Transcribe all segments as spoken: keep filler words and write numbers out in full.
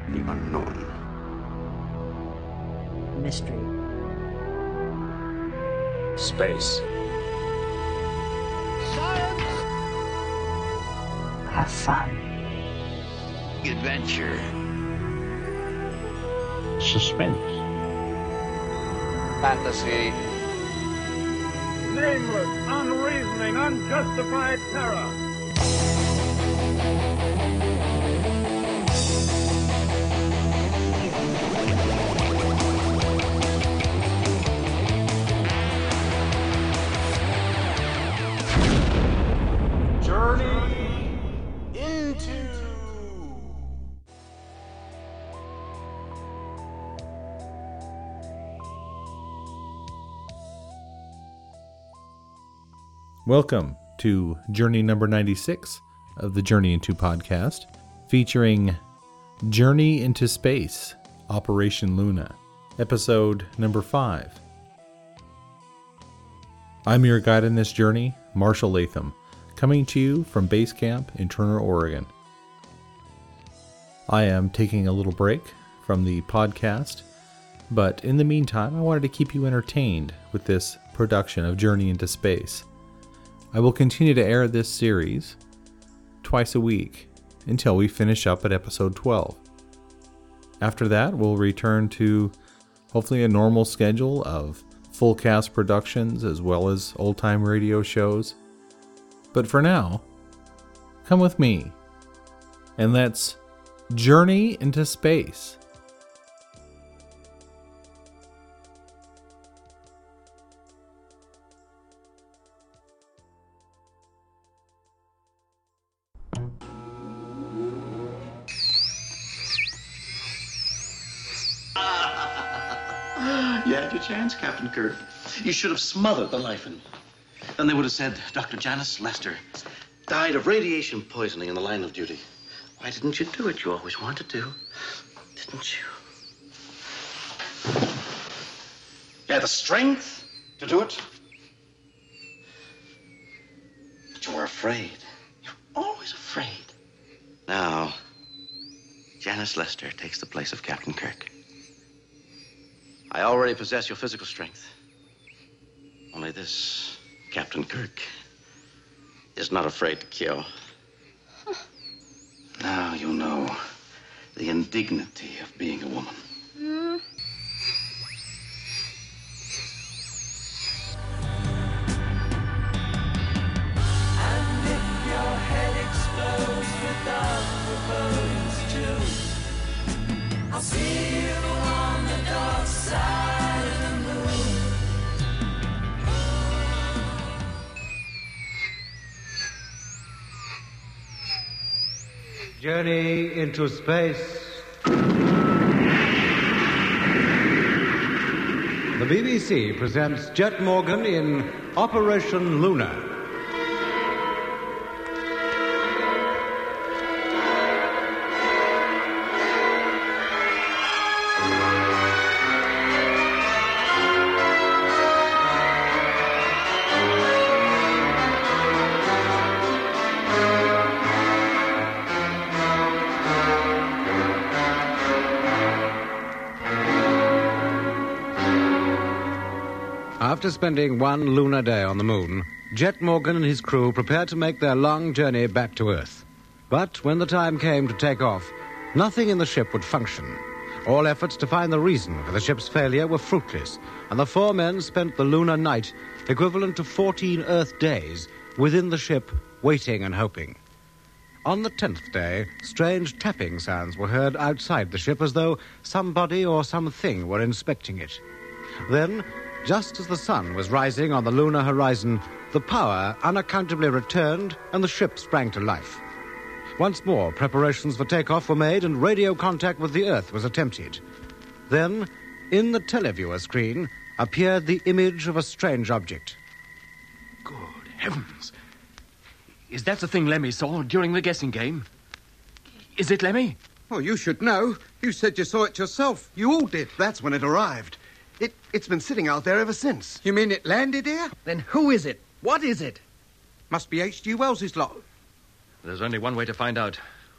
the unknown. Mystery. Space. Science! Have fun. Adventure. Suspense. Fantasy. Nameless, unreasoning, unjustified terror. Journey into... Welcome to Journey number ninety-six of the Journey Into podcast, featuring Journey into Space, Operation Luna, episode number five. I'm your guide on this journey, Marshall Latham, coming to you from base camp in Turner, Oregon. I am taking a little break from the podcast, but in the meantime, I wanted to keep you entertained with this production of Journey into Space. I will continue to air this series twice a week until we finish up at episode twelve. After that, we'll return to hopefully a normal schedule of full cast productions as well as old-time radio shows. But for now, come with me and let's journey into space. You had your chance, Captain Kirk. You should have smothered the life in him. Then they would have said Doctor Janice Lester died of radiation poisoning in the line of duty. Why didn't you do it? You always wanted to, didn't you? You had the strength to do it. But you were afraid. You're always afraid. Now, Janice Lester takes the place of Captain Kirk. I already possess your physical strength. Only this, Captain Kirk, is not afraid to kill. Now you know the indignity of being a woman. Mm. And if your head explodes without repose too, I'll see you on the dark side of the moon. Journey into space. The B B C presents Jet Morgan in Operation Luna. After spending one lunar day on the moon, Jet Morgan and his crew prepared to make their long journey back to Earth. But when the time came to take off, nothing in the ship would function. All efforts to find the reason for the ship's failure were fruitless, and the four men spent the lunar night, equivalent to fourteen Earth days, within the ship, waiting and hoping. On the tenth day, strange tapping sounds were heard outside the ship as though somebody or something were inspecting it. Then, just as the sun was rising on the lunar horizon, the power unaccountably returned and the ship sprang to life. Once more, preparations for takeoff were made and radio contact with the Earth was attempted. Then, in the televiewer screen, appeared the image of a strange object. Good heavens. Is that the thing Lemmy saw during the guessing game? Is it Lemmy? Oh, you should know. You said you saw it yourself. You all did. That's when it arrived. It, it's been sitting out there ever since. You mean it landed here? Then who is it? What is it? Must be H G Wells's lot. There's only one way to find out.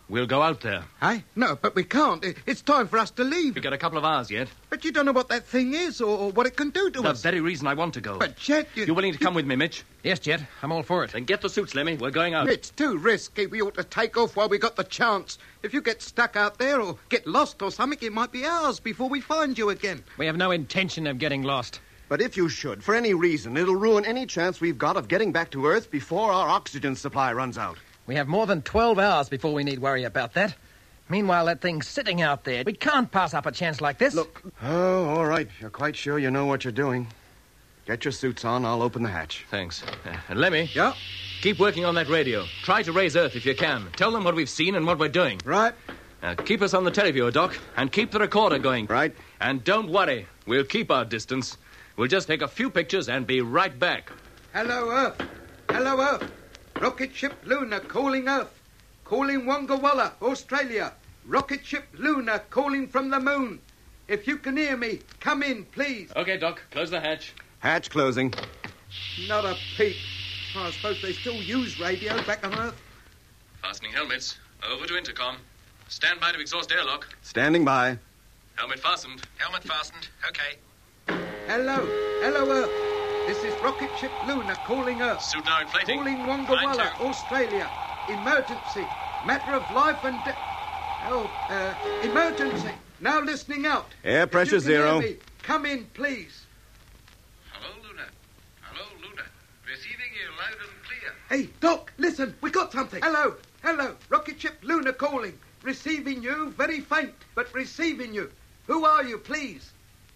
We'll go out there. Hey? No, but we can't. I- It's time for us to leave. We've got a couple of hours yet. But you don't know what that thing is or, or what it can do to The us. very reason I want to go. But, Chet, you... You're willing to come with me, Mitch? Yes, Jet. I'm all for it. Then get the suits, Lemmy. We're going out. It's too risky. We ought to take off while we got the chance. If you get stuck out there or get lost or something, it might be hours before we find you again. We have no intention of getting lost. But if you should, for any reason, it'll ruin any chance we've got of getting back to Earth before our oxygen supply runs out. We have more than twelve hours before we need worry about that. Meanwhile, that thing's sitting out there. We can't pass up a chance like this. Look. Oh, all right. You're quite sure you know what you're doing. Get your suits on. I'll open the hatch. Thanks. Uh, and Lemmy. Yeah? Keep working on that radio. Try to raise Earth if you can. Tell them what we've seen and what we're doing. Right. Now, keep us on the televiewer, Doc, and keep the recorder going. Right. And don't worry. We'll keep our distance. We'll just take a few pictures and be right back. Hello, Earth. Hello, Earth. Rocket ship Luna calling Earth. Calling Wonga Walla, Australia. Rocket ship Luna calling from the moon. If you can hear me, come in, please. Okay, Doc. Close the hatch. Hatch closing. Not a peep. Oh, I suppose they still use radio back on Earth. Fastening helmets. Over to intercom. Stand by to exhaust airlock. Standing by. Helmet fastened. Helmet fastened. Okay. Hello. Hello, Earth. This is Rocket ship Luna calling Earth. Suit now inflating. Calling Wonga Walla, Line two. Australia. Emergency. Matter of life and death. Oh, uh, emergency. Now listening out. Air If pressure you can hear zero. me, come in, please. Hello, Luna. Hello, Luna. Receiving you loud and clear. Hey, Doc, listen. We got something. Hello. Hello. Rocket ship Luna calling. Receiving you. Very faint, but receiving you. Who are you, please?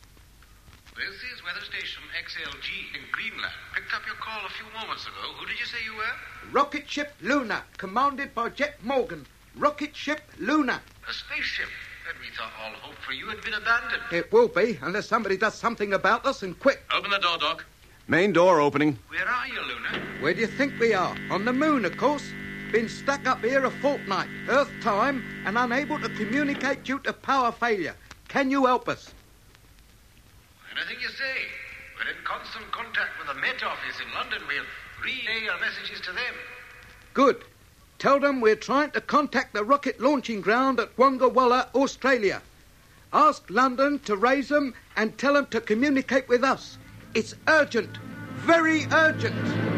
This is Weather Station X L G in Greenland. Picked up your call a few moments ago. Who did you say you were? Rocket ship Luna, commanded by Jet Morgan. Rocket ship Luna. A spaceship. And we thought all hope for you had been abandoned. It will be, unless somebody does something about us, and quick. Open the door, Doc. Main door opening. Where are you, Luna? Where do you think we are? On the moon, of course. Been stuck up here a fortnight, Earth time, and unable to communicate due to power failure. Can you help us? Anything you say. We're in constant contact with the Met Office in London. We'll relay our messages to them. Good. Tell them we're trying to contact the rocket launching ground at Wonga Walla, Australia. Ask London to raise them and tell them to communicate with us. It's urgent. Very urgent.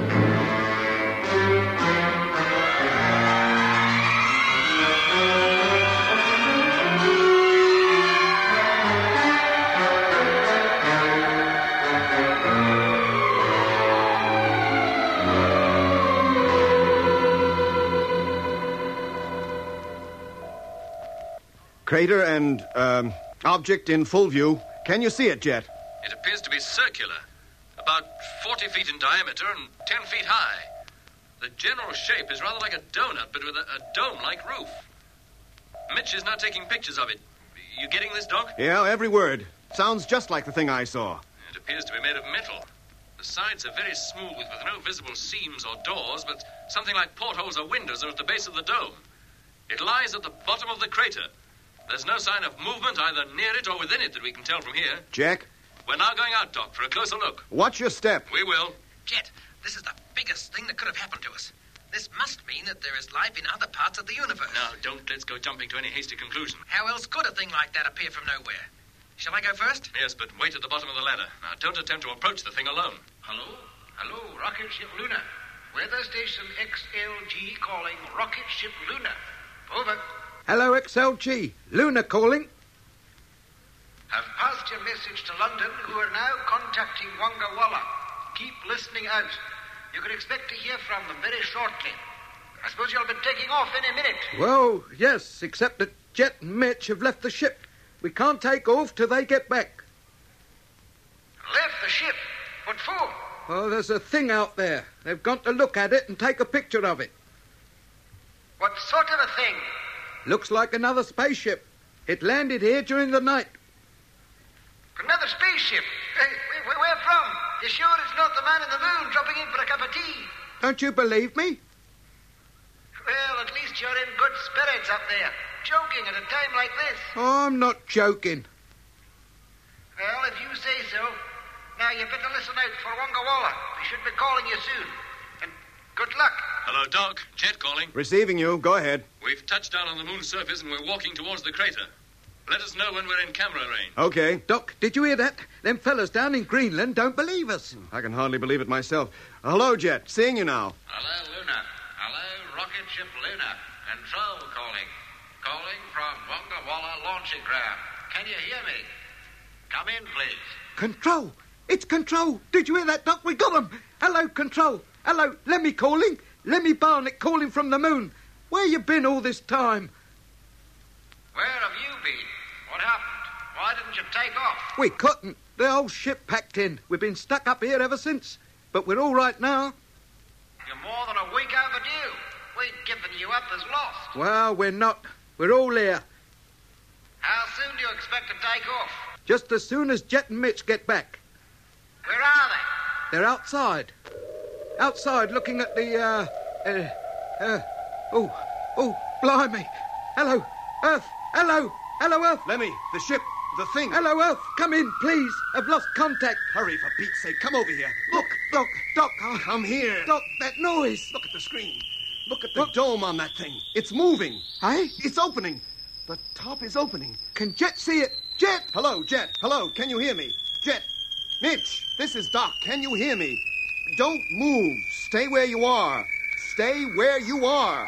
Crater and, um, object in full view. Can you see it, Jet? It appears to be circular, about forty feet in diameter and ten feet high. The general shape is rather like a donut, but with a, a dome-like roof. Mitch is now taking pictures of it. You getting this, Doc? Yeah, every word. Sounds just like the thing I saw. It appears to be made of metal. The sides are very smooth with no visible seams or doors, but something like portholes or windows are at the base of the dome. It lies at the bottom of the crater. There's no sign of movement either near it or within it that we can tell from here. Jack? We're now going out, Doc, for a closer look. Watch your step. We will. Jet, this is the biggest thing that could have happened to us. This must mean that there is life in other parts of the universe. Now, don't let's go jumping to any hasty conclusion. How else could a thing like that appear from nowhere? Shall I go first? Yes, but wait at the bottom of the ladder. Now, don't attempt to approach the thing alone. Hello? Hello, Rocket Ship Luna. Weather Station X L G calling Rocket Ship Luna. Over. Hello, X L G. Luna calling. Have passed your message to London, who are now contacting Wonga Walla. Keep listening out. You can expect to hear from them very shortly. I suppose you'll be taking off any minute. Well, yes, except that Jet and Mitch have left the ship. We can't take off till they get back. Left the ship? What for? Oh, there's a thing out there. They've gone to look at it and take a picture of it. What sort of a thing? Looks like another spaceship. It landed here during the night. Another spaceship? Hey, where, where from? You sure it's not the man in the moon dropping in for a cup of tea? Don't you believe me? Well, at least you're in good spirits up there. Joking at a time like this. Oh, I'm not joking. Well, if you say so. Now, you better listen out for Wonga Walla. We should be calling you soon. And good luck. Hello, Doc. Jet calling. Receiving you. Go ahead. We We've touched down on the moon's surface and we're walking towards the crater. Let us know when we're in camera range. Okay. Doc, did you hear that? Them fellas down in Greenland don't believe us. I can hardly believe it myself. Hello, Jet. Seeing you now. Hello, Luna. Hello, rocket ship Luna. Control calling. Calling from Wonga Walla launching ground. Can you hear me? Come in, please. Control. It's Control. Did you hear that, Doc? We got 'em. Hello, Control. Hello, Lemmy calling. Lemmy Barnett calling from the moon. Where you been all this time? Where have you been? What happened? Why didn't you take off? We couldn't. The whole ship packed in. We've been stuck up here ever since. But we're all right now. You're more than a week overdue. We'd given you up as lost. Well, we're not. We're all here. How soon do you expect to take off? Just as soon as Jet and Mitch get back. Where are they? They're outside. Outside looking at the, uh... Uh... uh oh. Oh, blimey. Hello, Earth. Hello. Hello, Earth. Lemmy, the ship, the thing. Hello, Earth. Come in, please. I've lost contact. Hurry, for Pete's sake. Come over here. Look. Doc, Doc. Oh, Come here. Doc, that noise. Look at the screen. Look at the dome on that thing. It's moving. Hey? It's opening. The top is opening. Can Jet see it? Jet! Hello, Jet. Hello, can you hear me? Jet. Mitch, this is Doc. Can you hear me? Don't move. Stay where you are. Stay where you are.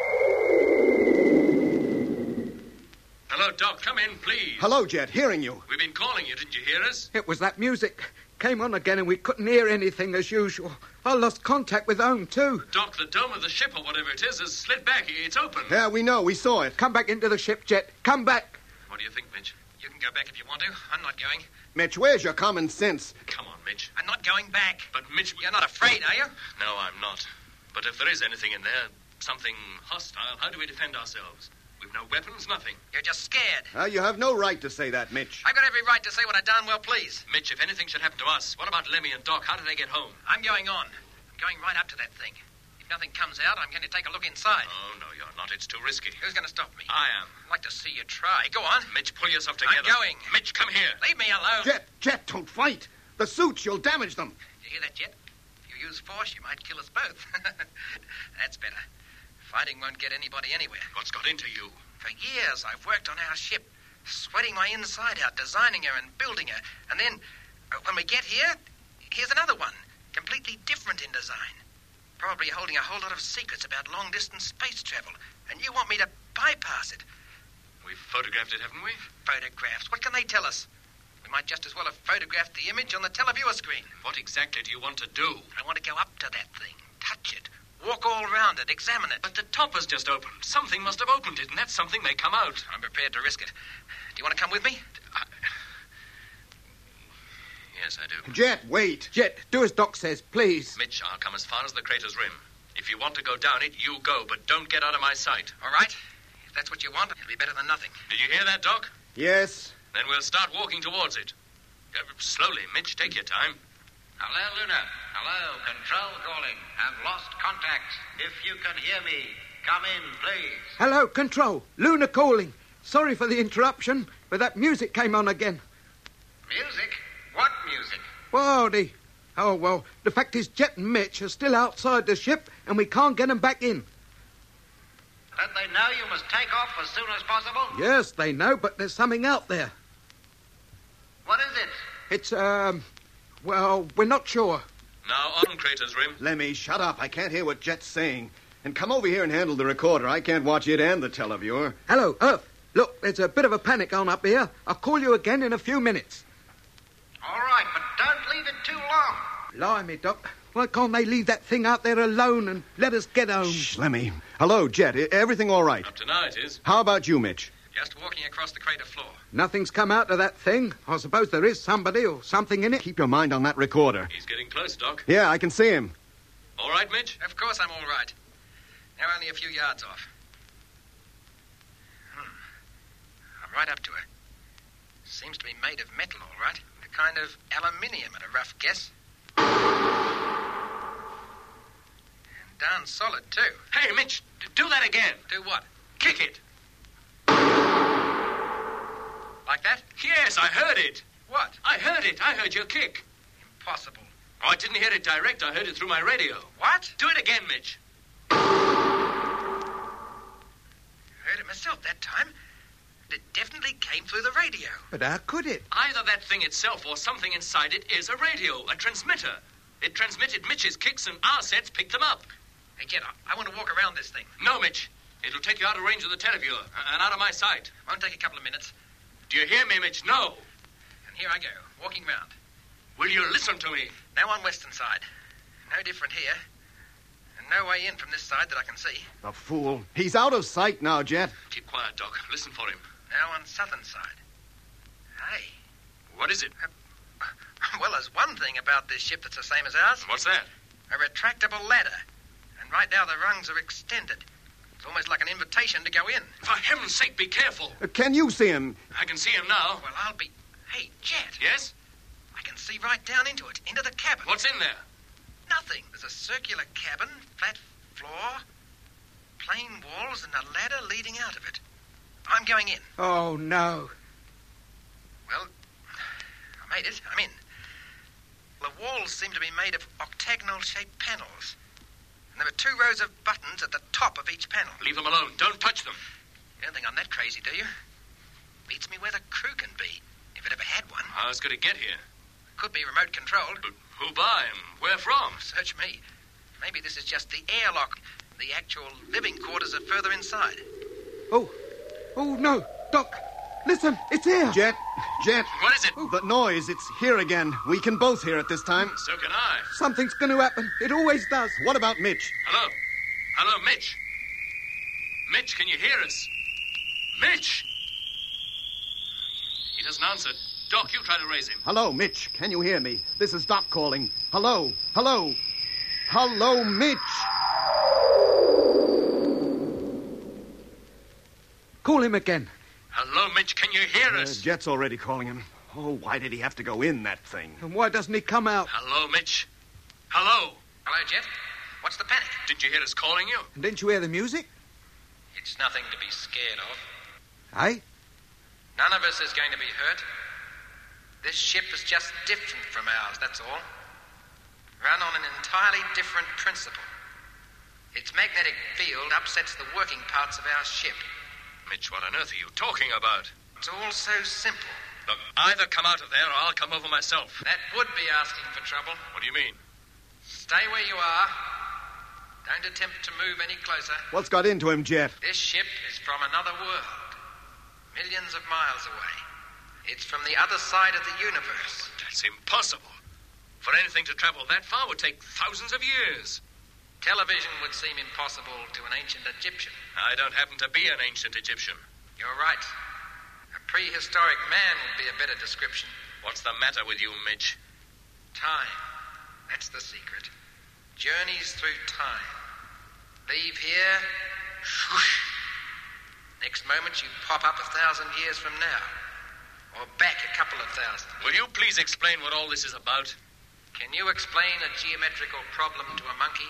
Hello, Doc. Come in, please. Hello, Jet. Hearing you. We've been calling you. Didn't you hear us? It was that music. Came on again and we couldn't hear anything as usual. I lost contact with home, too. Doc, the dome of the ship, or whatever it is, has slid back. It's open. Yeah, we know. We saw it. Come back into the ship, Jet. Come back. What do you think, Mitch? You can go back if you want to. I'm not going. Mitch, where's your common sense? Come on, Mitch. I'm not going back. But, Mitch... You're not afraid, are you? No, I'm not. But if there is anything in there, something hostile, how do we defend ourselves? We've no weapons, nothing. You're just scared. Uh, you have no right to say that, Mitch. I've got every right to say what I darn well please. Mitch, if anything should happen to us, what about Lemmy and Doc? How do they get home? I'm going on. I'm going right up to that thing. If nothing comes out, I'm going to take a look inside. Oh, no, you're not. It's too risky. Who's going to stop me? I am. I'd like to see you try. Go on. Mitch, pull yourself together. I'm going. Mitch, come here. Leave me alone. Jet, Jet, don't fight. The suits, you'll damage them. You hear that, Jet? If you use force, you might kill us both. That's better. Fighting won't get anybody anywhere. What's got into you? For years, I've worked on our ship, sweating my inside out, designing her and building her. And then, uh, when we get here, here's another one, completely different in design. Probably holding a whole lot of secrets about long-distance space travel. And you want me to bypass it? We've photographed it, haven't we? Photographs? What can they tell us? We might just as well have photographed the image on the televiewer screen. What exactly do you want to do? I want to go up to that thing, touch it, walk all round it, examine it. But the top has just opened. Something must have opened it, and that something may come out. I'm prepared to risk it. Do you want to come with me? I... Yes, I do. Jet, wait. Jet, do as Doc says, please. Mitch, I'll come as far as the crater's rim. If you want to go down it, you go, but don't get out of my sight. All right. If that's what you want, it'll be better than nothing. Did you hear that, Doc? Yes. Then we'll start walking towards it. Uh, slowly, Mitch. Take your time. Hello, Luna. Hello, control calling. Have lost contact. If you can hear me, come in, please. Hello, Control. Luna calling. Sorry for the interruption, but that music came on again. Music? What music? Well, the... Oh, well, the fact is Jet and Mitch are still outside the ship, and we can't get them back in. Don't they know you must take off as soon as possible? Yes, they know, but there's something out there. What is it? It's, um... Well, we're not sure. Now on crater's rim. Lemmy, shut up. I can't hear what Jet's saying. And come over here and handle the recorder. I can't watch it and the televiewer. Hello, Earth. Look, there's a bit of a panic on up here. I'll call you again in a few minutes. All right, but don't leave it too long. Blimey, Doc. Why can't they leave that thing out there alone and let us get home? Shh, Lemmy. Hello, Jet. I- everything all right? Up to now it is. How about you, Mitch? Just walking across the crater floor. Nothing's come out of that thing. I suppose there is somebody or something in it. Keep your mind on that recorder. He's getting close, Doc. Yeah, I can see him. All right, Mitch? Of course I'm all right. Now only a few yards off. Hmm. I'm right up to her. Seems to be made of metal, all right. A kind of aluminium at a rough guess. And darn solid, too. Hey, Mitch, do that again. Do what? Kick it. Like that? Yes, I heard it. What? I heard it. I heard your kick. Impossible. Oh, I didn't hear it direct. I heard it through my radio. What? Do it again, Mitch. myself that time. It definitely came through the radio. But how could it? Either that thing itself or something inside it is a radio, a transmitter. It transmitted Mitch's kicks and our sets picked them up. Hey, Jet, I, I want to walk around this thing. No, Mitch. It'll take you out of range of the televiewer and out of my sight. Won't take a couple of minutes. Do you hear me, Mitch? No. And here I go, walking round. Will you listen to me? Now on western side. No different here. And no way in from this side that I can see. The fool. He's out of sight now, Jet. Keep quiet, Doc. Listen for him. Now on southern side. Hey. What is it? Uh, well, there's one thing about this ship that's the same as ours. What's that? A retractable ladder. And right now the rungs are extended. It's almost like an invitation to go in. For heaven's sake, be careful. Uh, can you see him? I can see him now. Well, I'll be... Hey, Jet. Yes? I can see right down into it, into the cabin. What's in there? Nothing. There's a circular cabin, flat floor, plain walls, and a ladder leading out of it. I'm going in. Oh, no. Well, I made it. I'm in. The walls seem to be made of octagonal-shaped panels. And there are two rows of buttons at the top of each panel. Leave them alone. Don't touch them. You don't think I'm that crazy, do you? Beats me where the crew can be, if it ever had one. How's it going to get here? Could be remote-controlled. But who by and where from? Search me. Maybe this is just the airlock. The actual living quarters are further inside. Oh, oh, no. Doc, listen, it's here. Jet, Jet. What is it? The noise, it's here again. We can both hear it this time. So can I. Something's going to happen. It always does. What about Mitch? Hello? Hello, Mitch? Mitch, can you hear us? Mitch! He doesn't answer. Doc, you try to raise him. Hello, Mitch. Can you hear me? This is Doc calling. Hello, hello. Hello, Mitch. Call him again. Hello, Mitch. Can you hear us? Uh, Jet's already calling him. Oh, why did he have to go in that thing? And why doesn't he come out? Hello, Mitch. Hello. Hello, Jet. What's the panic? Didn't you hear us calling you? And didn't you hear the music? It's nothing to be scared of. Eh? None of us is going to be hurt. This ship is just different from ours, that's all. Run on an entirely different principle. Its magnetic field upsets the working parts of our ship. Mitch, what on earth are you talking about? It's all so simple. Look, either come out of there or I'll come over myself. That would be asking for trouble. What do you mean? Stay where you are. Don't attempt to move any closer. What's got into him, Jet? This ship is from another world. Millions of miles away. It's from the other side of the universe. That's impossible. For anything to travel that far would take thousands of years. Television would seem impossible to an ancient Egyptian. I don't happen to be an ancient Egyptian. You're right. A prehistoric man would be a better description. What's the matter with you, Mitch? Time. That's the secret. Journeys through time. Leave here, whoosh. Next moment you pop up a thousand years from now. Or back a couple of thousand. Will you please explain what all this is about? Can you explain a geometrical problem to a monkey?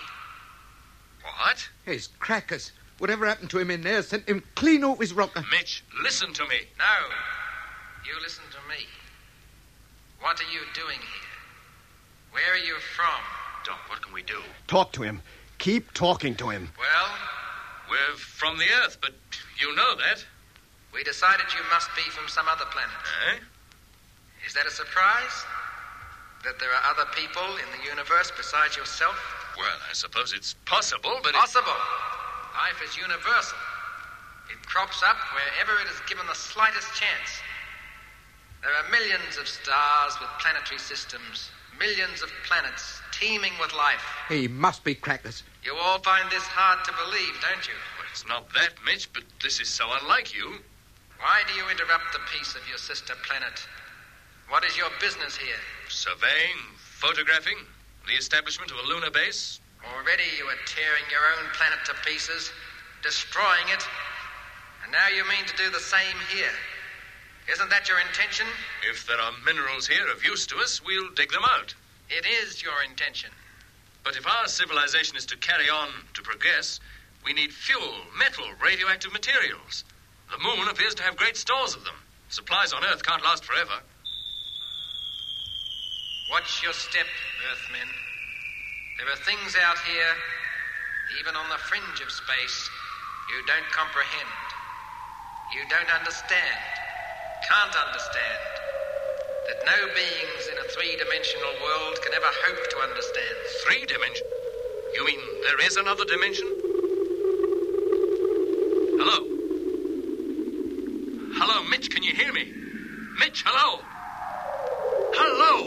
What? His crackers. Whatever happened to him in there sent him clean off his rocker. Mitch, listen to me. No. You listen to me. What are you doing here? Where are you from? Doc, what can we do? Talk to him. Keep talking to him. Well? We're from the Earth, but you know that. We decided you must be from some other planet. Eh? Is that a surprise? That there are other people in the universe besides yourself? Well, I suppose it's possible, but... Possible. It... Life is universal. It crops up wherever it is given the slightest chance. There are millions of stars with planetary systems, millions of planets teeming with life. He must be crackers. You all find this hard to believe, don't you? Well, it's not that, Mitch, but this is so unlike you. Why do you interrupt the peace of your sister planet? What is your business here? Surveying, photographing, the establishment of a lunar base. Already you are tearing your own planet to pieces, destroying it, and now you mean to do the same here. Isn't that your intention? If there are minerals here of use to us, we'll dig them out. It is your intention. But if our civilization is to carry on, to progress, we need fuel, metal, radioactive materials. The moon appears to have great stores of them. Supplies on Earth can't last forever. Watch your step, Earthmen. There are things out here, even on the fringe of space, you don't comprehend. You don't understand. Can't understand. That no beings in a three-dimensional world can ever hope to understand. Three dimension? You mean there is another dimension? Hello? Hello, Mitch, can you hear me? Mitch, hello? Hello?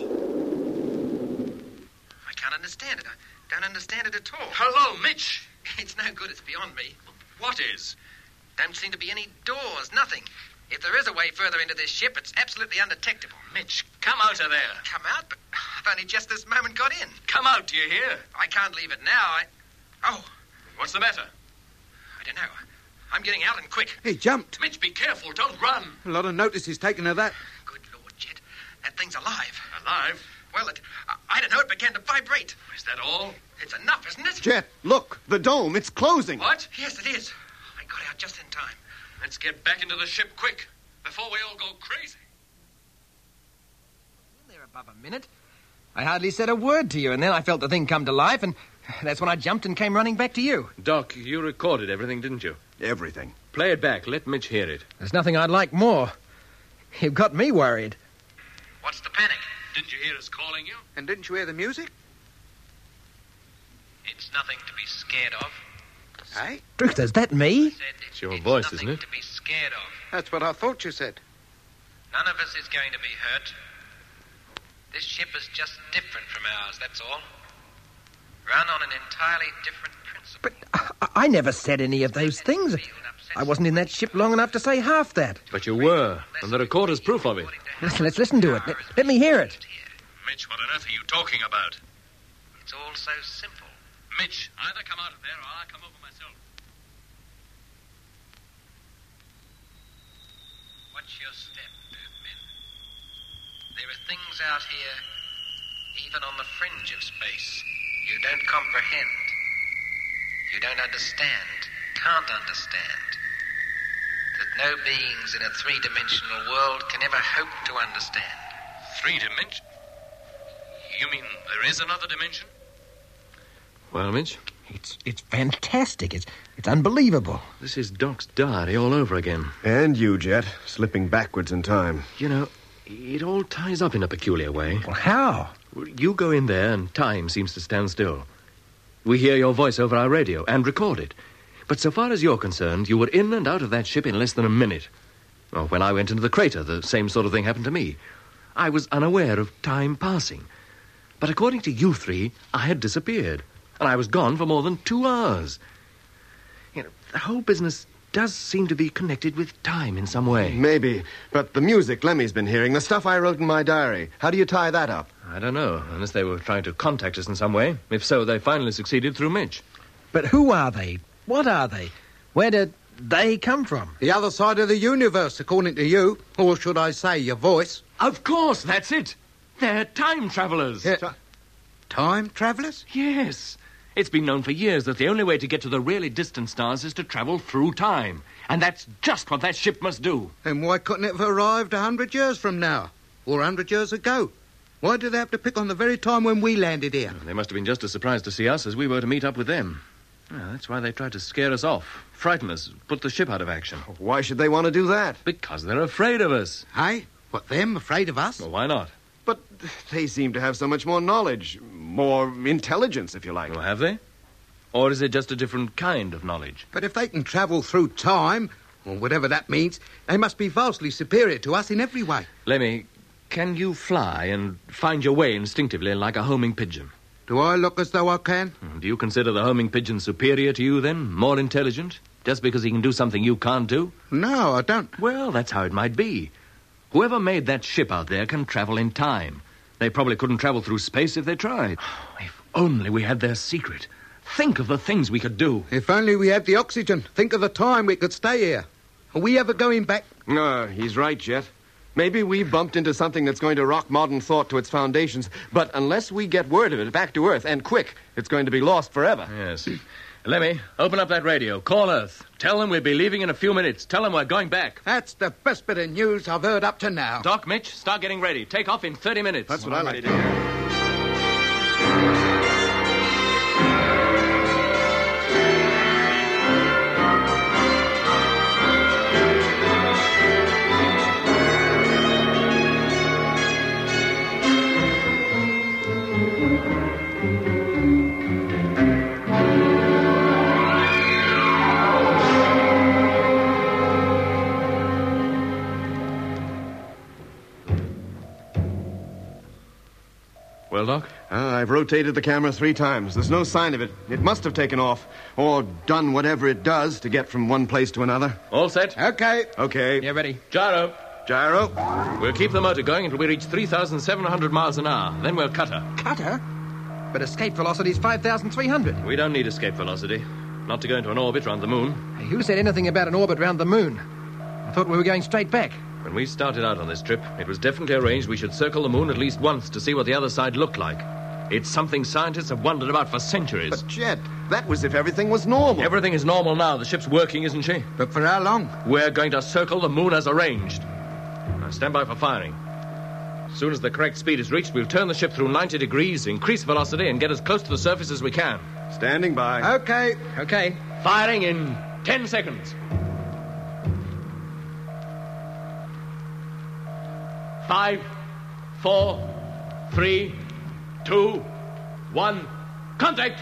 I can't understand it. I don't understand it at all. Hello, Mitch? It's no good. It's beyond me. What is? Don't seem to be any doors, nothing. If there is a way further into this ship, it's absolutely undetectable. Mitch, come out of there. Come out? But I've only just this moment got in. Come out, do you hear? I can't leave it now. I... Oh. What's the matter? I don't know. I'm getting out and quick. He jumped. Mitch, be careful. Don't run. A lot of notice is taken of that. Good Lord, Jet. That thing's alive. Alive? Well, it... I, I don't know. It began to vibrate. Is that all? It's enough, isn't it? Jet, look. The dome. It's closing. What? Yes, it is. I got out just in time. Let's get back into the ship quick, before we all go crazy. There above a minute. I hardly said a word to you, and then I felt the thing come to life, and that's when I jumped and came running back to you. Doc, you recorded everything, didn't you? Everything. Play it back. Let Mitch hear it. There's nothing I'd like more. You've got me worried. What's the panic? Didn't you hear us calling you? And didn't you hear the music? It's nothing to be scared of. Hey? Truth, is that me? It's your voice, isn't it? To be scared of. That's what I thought you said. None of us is going to be hurt. This ship is just different from ours, that's all. Run on an entirely different principle. But I, I never said any of those things. I wasn't in that ship long enough to say half that. But you were, and the recorder's proof of it. Listen, let's listen to it. Let, let me hear it. Mitch, what on earth are you talking about? It's all so simple. Mitch, either come out of there or I'll come over myself. Watch your step, Earthmen. There are things out here, even on the fringe of space, you don't comprehend. You don't understand, can't understand. That no beings in a three-dimensional world can ever hope to understand. Three dimension? You mean there is another dimension? Well, Mitch? It's it's fantastic. It's it's unbelievable. This is Doc's diary all over again. And you, Jet, slipping backwards in time. You know, it all ties up in a peculiar way. Well, how? You go in there and time seems to stand still. We hear your voice over our radio and record it. But so far as you're concerned, you were in and out of that ship in less than a minute. Oh, when I went into the crater, the same sort of thing happened to me. I was unaware of time passing. But according to you three, I had disappeared. And I was gone for more than two hours. You know, the whole business does seem to be connected with time in some way. Maybe. But the music Lemmy's been hearing, the stuff I wrote in my diary, how do you tie that up? I don't know, unless they were trying to contact us in some way. If so, they finally succeeded through Mitch. But who are they? What are they? Where did they come from? The other side of the universe, according to you. Or should I say, your voice. Of course, that's it. They're time travelers. Yeah. Time travelers? Yes. It's been known for years that the only way to get to the really distant stars is to travel through time. And that's just what that ship must do. Then why couldn't it have arrived a hundred years from now? Or a hundred years ago? Why did they have to pick on the very time when we landed here? They must have been just as surprised to see us as we were to meet up with them. Well, that's why they tried to scare us off, frighten us, put the ship out of action. Why should they want to do that? Because they're afraid of us. Hey? What, them afraid of us? Well, why not? But they seem to have so much more knowledge, more intelligence, if you like. Well, have they? Or is it just a different kind of knowledge? But if they can travel through time, or whatever that means, they must be vastly superior to us in every way. Lemmy, can you fly and find your way instinctively like a homing pigeon? Do I look as though I can? Do you consider the homing pigeon superior to you, then? More intelligent? Just because he can do something you can't do? No, I don't. Well, that's how it might be. Whoever made that ship out there can travel in time. They probably couldn't travel through space if they tried. If only we had their secret. Think of the things we could do. If only we had the oxygen. Think of the time we could stay here. Are we ever going back? No, he's right, Jet. Maybe we bumped into something that's going to rock modern thought to its foundations, but unless we get word of it back to Earth, and quick, it's going to be lost forever. Yes. Lemmy, open up that radio. Call Earth. Tell them we'll be leaving in a few minutes. Tell them we're going back. That's the best bit of news I've heard up to now. Doc, Mitch, start getting ready. Take off in thirty minutes. That's what I like to hear. I've rotated the camera three times. There's no sign of it. It must have taken off, or done whatever it does to get from one place to another. All set? Okay. Okay. Yeah, ready. Gyro. Gyro. We'll keep the motor going until we reach three thousand seven hundred miles an hour. Then we'll cut her. Cut her? But escape velocity is five thousand three hundred. We don't need escape velocity. Not to go into an orbit round the moon. Hey, who said anything about an orbit round the moon? I thought we were going straight back. When we started out on this trip, it was definitely arranged we should circle the moon at least once to see what the other side looked like. It's something scientists have wondered about for centuries. But, Jet, that was if everything was normal. Everything is normal now. The ship's working, isn't she? But for how long? We're going to circle the moon as arranged. Now stand by for firing. As soon as the correct speed is reached, we'll turn the ship through ninety degrees, increase velocity, and get as close to the surface as we can. Standing by. Okay. Okay. Firing in ten seconds. Five, four, three, two, one, contact!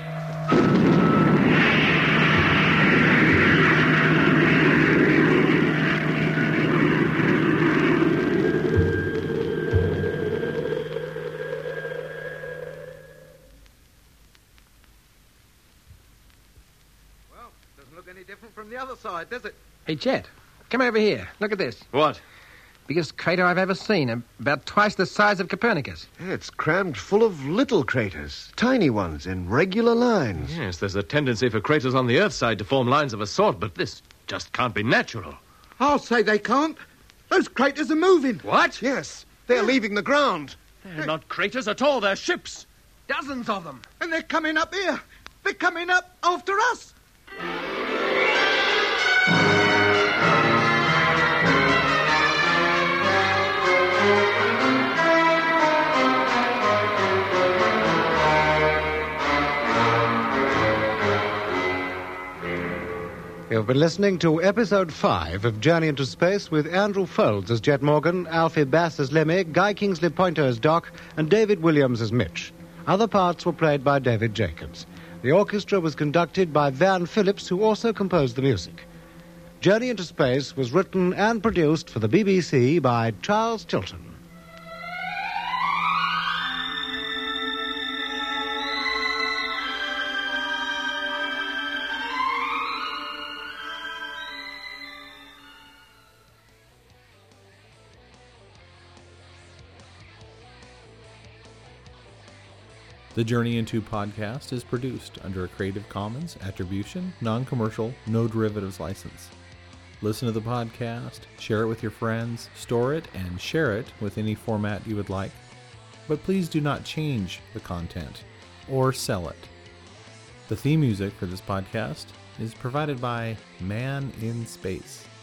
Well, doesn't look any different from the other side, does it? Hey, Jet, come over here. Look at this. What? Biggest crater I've ever seen. About twice the size of Copernicus. Yeah, it's crammed full of little craters. Tiny ones in regular lines. Yes, there's a tendency for craters on the Earth's side to form lines of a sort, but this just can't be natural. I'll say they can't. Those craters are moving. What? Yes, they're leaving the ground. They're not craters at all. They're ships. Dozens of them. And they're coming up here. They're coming up after us. You've been listening to episode five of Journey into Space with Andrew Folds as Jet Morgan, Alfie Bass as Lemmy, Guy Kingsley Pointer as Doc, and David Williams as Mitch. Other parts were played by David Jacobs. The orchestra was conducted by Van Phillips, who also composed the music. Journey into Space was written and produced for the B B C by Charles Chilton. The Journey Into podcast is produced under a Creative Commons Attribution, Non-Commercial, No Derivatives license. Listen to the podcast, share it with your friends, store it, and share it with any format you would like. But please do not change the content or sell it. The theme music for this podcast is provided by Man in Space.